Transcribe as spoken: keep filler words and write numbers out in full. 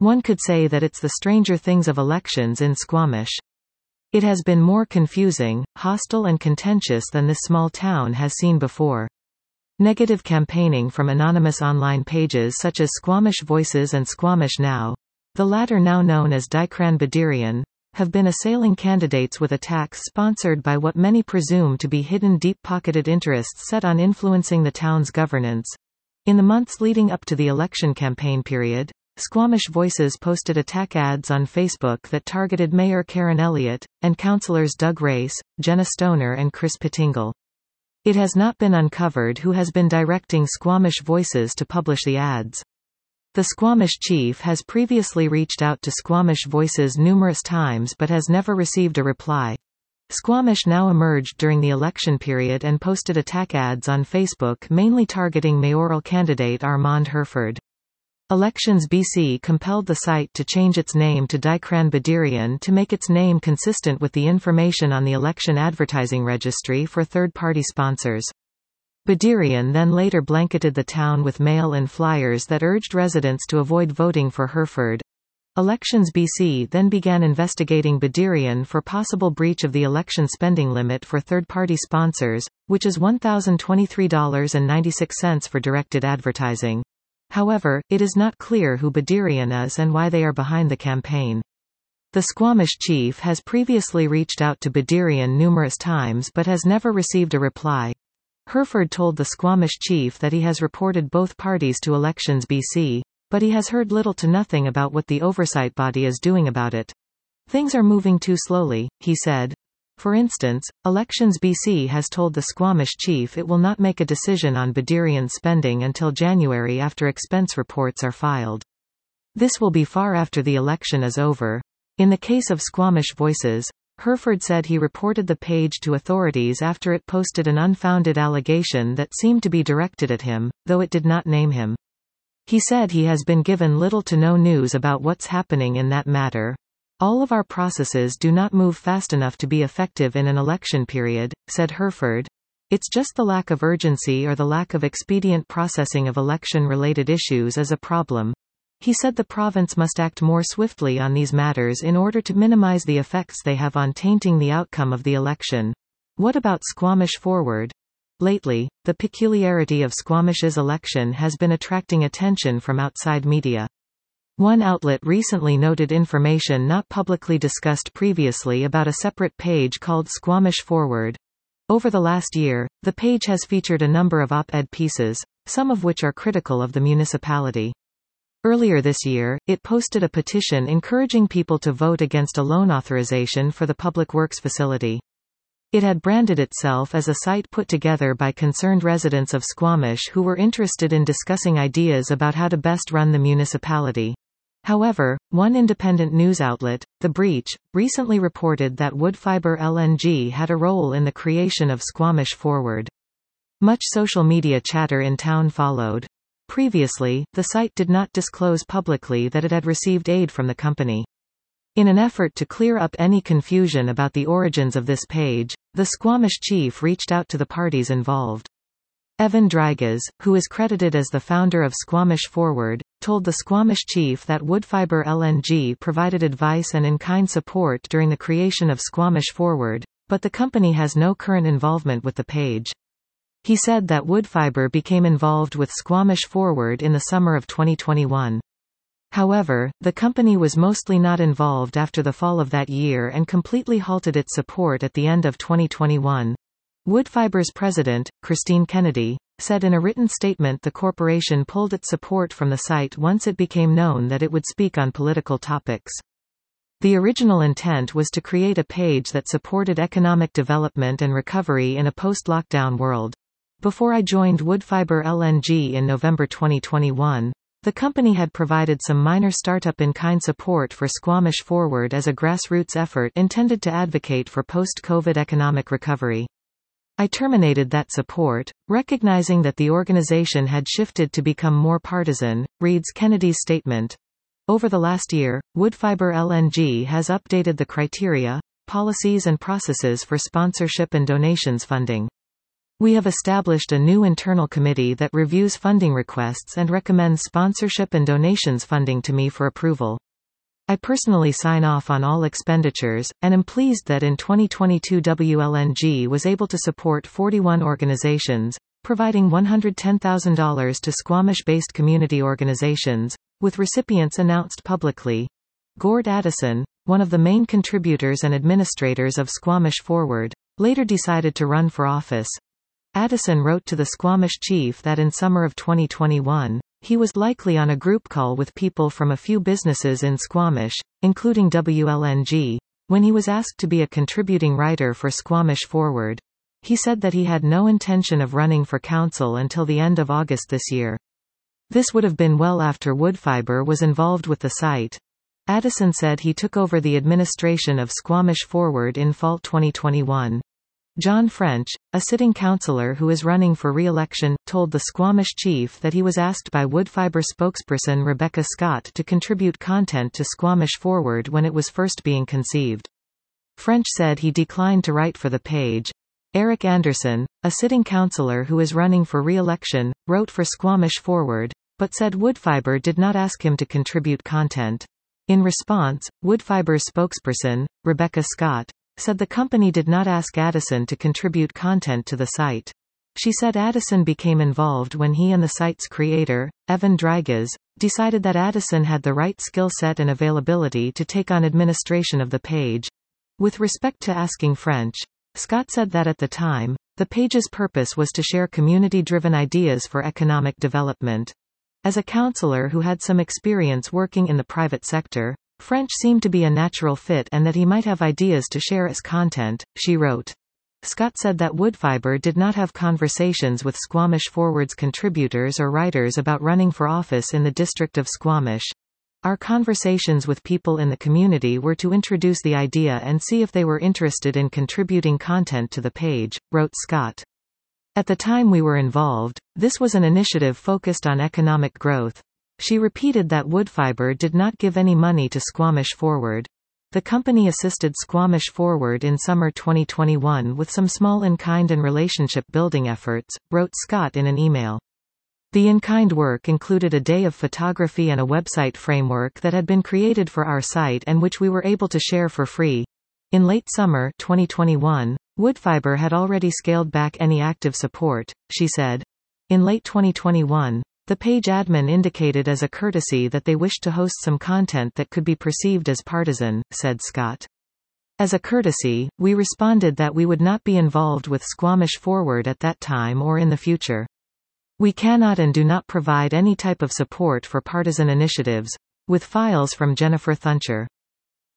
One could say that it's the Stranger Things of elections in Squamish. It has been more confusing, hostile and contentious than this small town has seen before. Negative campaigning from anonymous online pages such as Squamish Voices and Squamish Now, the latter now known as Dikran Badirian, have been assailing candidates with attacks sponsored by what many presume to be hidden deep-pocketed interests set on influencing the town's governance. In the months leading up to the election campaign period, Squamish Voices posted attack ads on Facebook that targeted Mayor Karen Elliott, and councillors Doug Race, Jenna Stoner and Chris Pettingle. It has not been uncovered who has been directing Squamish Voices to publish the ads. The Squamish chief has previously reached out to Squamish Voices numerous times but has never received a reply. Squamish Now emerged during the election period and posted attack ads on Facebook mainly targeting mayoral candidate Armand Herford. Elections B C compelled the site to change its name to Dikran Badirian to make its name consistent with the information on the election advertising registry for third-party sponsors. Badirian then later blanketed the town with mail and flyers that urged residents to avoid voting for Herford. Elections B C then began investigating Badirian for possible breach of the election spending limit for third-party sponsors, which is one thousand twenty-three dollars and ninety-six cents for directed advertising. However, it is not clear who Badirian is and why they are behind the campaign. The Squamish chief has previously reached out to Badirian numerous times but has never received a reply. Herford told the Squamish chief that he has reported both parties to Elections B C, but he has heard little to nothing about what the oversight body is doing about it. Things are moving too slowly, he said. For instance, Elections B C has told the Squamish chief it will not make a decision on Badirian's spending until January after expense reports are filed. This will be far after the election is over. In the case of Squamish Voices, Herford said he reported the page to authorities after it posted an unfounded allegation that seemed to be directed at him, though it did not name him. He said he has been given little to no news about what's happening in that matter. All of our processes do not move fast enough to be effective in an election period, said Herford. It's just the lack of urgency or the lack of expedient processing of election-related issues is a problem. He said the province must act more swiftly on these matters in order to minimize the effects they have on tainting the outcome of the election. What about Squamish Forward? Lately, the peculiarity of Squamish's election has been attracting attention from outside media. One outlet recently noted information not publicly discussed previously about a separate page called Squamish Forward. Over the last year, the page has featured a number of op-ed pieces, some of which are critical of the municipality. Earlier this year, it posted a petition encouraging people to vote against a loan authorization for the Public Works facility. It had branded itself as a site put together by concerned residents of Squamish who were interested in discussing ideas about how to best run the municipality. However, one independent news outlet, The Breach, recently reported that Woodfibre L N G had a role in the creation of Squamish Forward. Much social media chatter in town followed. Previously, the site did not disclose publicly that it had received aid from the company. In an effort to clear up any confusion about the origins of this page, the Squamish chief reached out to the parties involved. Evan Dragas, who is credited as the founder of Squamish Forward, told the Squamish chief that Woodfibre L N G provided advice and in-kind support during the creation of Squamish Forward, but the company has no current involvement with the page. He said that Woodfibre became involved with Squamish Forward in the summer of twenty twenty-one. However, the company was mostly not involved after the fall of that year and completely halted its support at the end of twenty twenty-one. Woodfibre's president, Christine Kennedy, said in a written statement the corporation pulled its support from the site once it became known that it would speak on political topics. The original intent was to create a page that supported economic development and recovery in a post-lockdown world. Before I joined Woodfibre L N G in November twenty twenty-one, the company had provided some minor startup in-kind support for Squamish Forward as a grassroots effort intended to advocate for post-COVID economic recovery. I terminated that support, recognizing that the organization had shifted to become more partisan, reads Kennedy's statement. Over the last year, Woodfibre L N G has updated the criteria, policies and processes for sponsorship and donations funding. We have established a new internal committee that reviews funding requests and recommends sponsorship and donations funding to me for approval. I personally sign off on all expenditures, and am pleased that in twenty twenty-two W L N G was able to support forty-one organizations, providing one hundred ten thousand dollars to Squamish-based community organizations, with recipients announced publicly. Gord Addison, one of the main contributors and administrators of Squamish Forward, later decided to run for office. Addison wrote to the Squamish chief that in summer of twenty twenty-one, he was likely on a group call with people from a few businesses in Squamish, including W L N G, when he was asked to be a contributing writer for Squamish Forward. He said that he had no intention of running for council until the end of August this year. This would have been well after Woodfibre was involved with the site. Addison said he took over the administration of Squamish Forward in fall twenty twenty-one. John French, a sitting councillor who is running for re-election, told the Squamish chief that he was asked by Woodfibre spokesperson Rebecca Scott to contribute content to Squamish Forward when it was first being conceived. French said he declined to write for the page. Eric Anderson, a sitting councillor who is running for re-election, wrote for Squamish Forward, but said Woodfibre did not ask him to contribute content. In response, Woodfibre's spokesperson, Rebecca Scott, said the company did not ask Addison to contribute content to the site. She said Addison became involved when he and the site's creator, Evan Dragas, decided that Addison had the right skill set and availability to take on administration of the page. With respect to asking French, Scott said that at the time, the page's purpose was to share community-driven ideas for economic development. As a councillor who had some experience working in the private sector, French seemed to be a natural fit and that he might have ideas to share as content, she wrote. Scott said that Woodfibre did not have conversations with Squamish Forward's contributors or writers about running for office in the district of Squamish. Our conversations with people in the community were to introduce the idea and see if they were interested in contributing content to the page, wrote Scott. At the time we were involved, this was an initiative focused on economic growth. She repeated that Woodfibre did not give any money to Squamish Forward. The company assisted Squamish Forward in summer twenty twenty-one with some small in-kind and relationship-building efforts, wrote Scott in an email. The in-kind work included a day of photography and a website framework that had been created for our site and which we were able to share for free. In late summer twenty twenty-one, Woodfibre had already scaled back any active support, she said. In late twenty twenty-one, the page admin indicated as a courtesy that they wished to host some content that could be perceived as partisan, said Scott. As a courtesy, we responded that we would not be involved with Squamish Forward at that time or in the future. We cannot and do not provide any type of support for partisan initiatives. With files from Jennifer Thuncher.